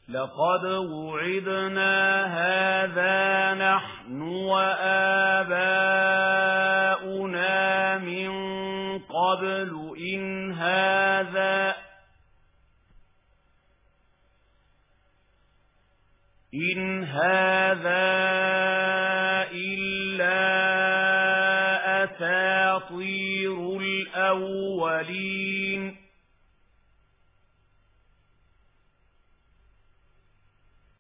لقد وعدنا هذا نحن وآباؤنا من قبل إن هذا إلا أساطير الأولين